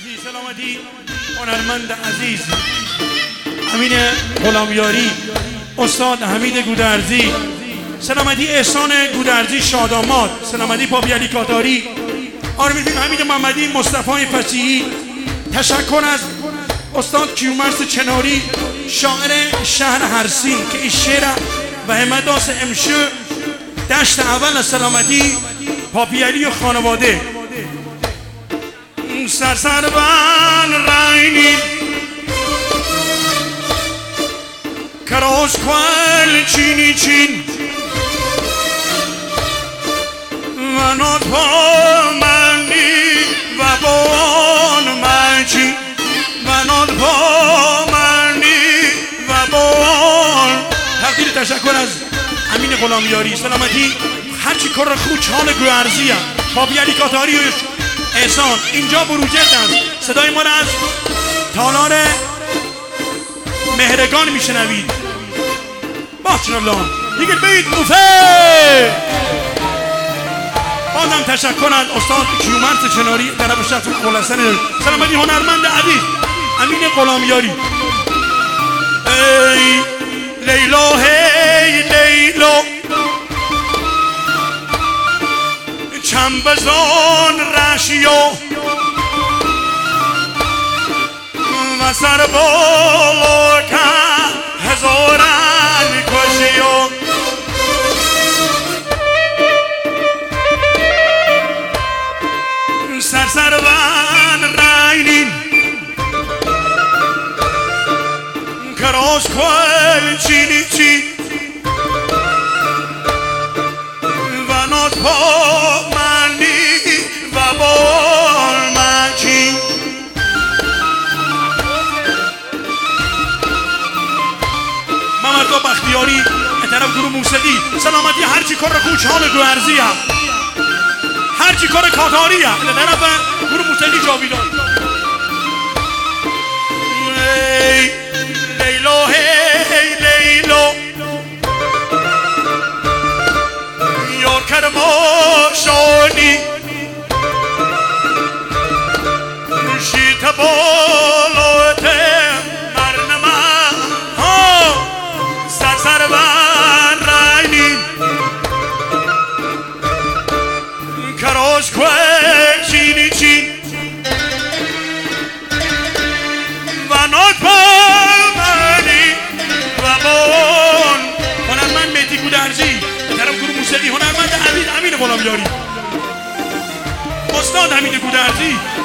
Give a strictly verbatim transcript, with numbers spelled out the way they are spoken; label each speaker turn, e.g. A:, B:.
A: عزیزی سلامتی هنرمند عزیز امین غلامیاری، استاد حمید گودرزی سلامتی، احسان گودرزی شاداماد سلامتی، پاپی علی کاتاری، آرمیدین حمید محمدی، مصطفی فسیحی. تشکر از استاد کیومرث چناری شاعر شهر هرسین که این شعر و همداس امشو دشت اول سلامتی پاپی علی و خانواده. سرسر بن رینی کراش کل چینی چین و نات پا منی و بان منچین و نات پا منی و بان. تقدیر تشکر از امین غلامیاری سلامتی، هرچی کار خوب چال گوهرزی هم پاپی علی کاتاری و احسان. اینجا بروجرد است، صدای ما را از تالار مهرگان میشنوید. باشنالان دیگه بید موفه. بازم تشکر از استاد کیومرث چناری طرف شخص خلاصن سلامتی هنرمند عزیز امین غلامیاری. ای لیلا هی لیلا چنبزان رشیا و سر بالا که هزارن کشیا. سر سر ون رینین کراش کل چینی چین و نات پا منی و بال منچین. ممردا بختیاری طرف گروه موسیقی سلامتی، هرچی کار خوش حال گوهرزی هم هرچی کار کاتاری هم طرف گروه موسیقی جاویدان. ای لیلا هی لیلا یار کرما شانی شیط بالات مرنما ها سر سر بن رینی کراش کوه چینی چین و نات پا منی و بان. هنرمند مهدی گودرزی طرف گروه موسیقی هنرمند عزیز امین غلامیاری، استاد حمید گودرزی